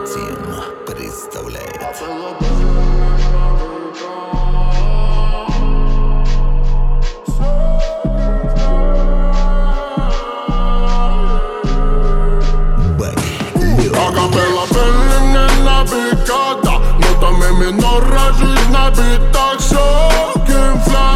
Тим представляет. Акапелла пели мне navigada, notame minora, жизнь набита шоким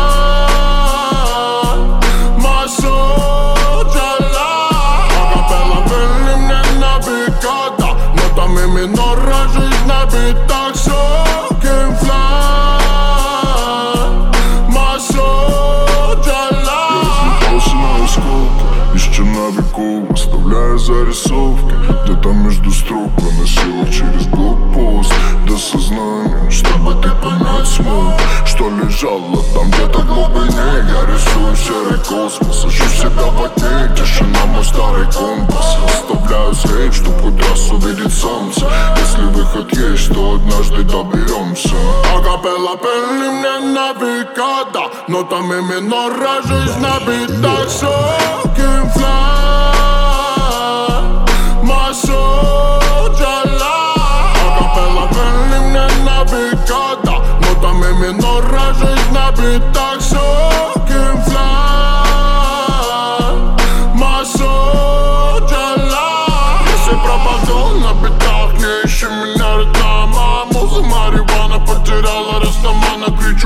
флай. Масо джала. Акапелла пели мне navigada, notame minora, жизнь набита шоким флай. Масо джала. Я взлетался на осколки из черновиков, оставляя зарисовки где-то между строк, выносил их через блокпост до сознания, чтобы ты понять смог, что лежало там где-то в глубине. Я рисую серый космос, ищу себя во тьме, тишина мой старый компас. Оставляю свет, чтоб хоть раз увидеть солнце. Если выход есть, то однажды доберемся. Акапелла пели мне navigada, notame minora, жизнь набита шоким флай. Масо джала. Акапелла пели мне navigada, notame minora, жизнь набита шоким флай. Масо джала. Если пропаду на битах, не ищи меня, родная моя муза. Марихуана потеряла растамана, кричу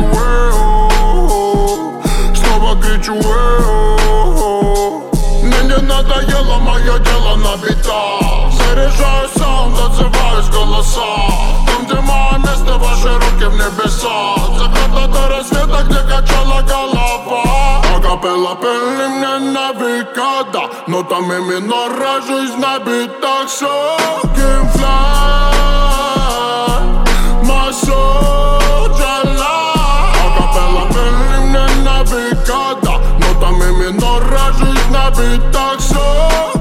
снова кричу Мне не надоело мое дело на битах. Заряжаю саунд, отзываюсь голоса. Там, где мое место, ваши руки в небесах. Заката до рассвета, где качала голова. Акапелла пели мне navigada, notame minora, жизнь набита шоким флай. Масо джала. Акапелла пели мне navigada, notame minora, жизнь набита шоким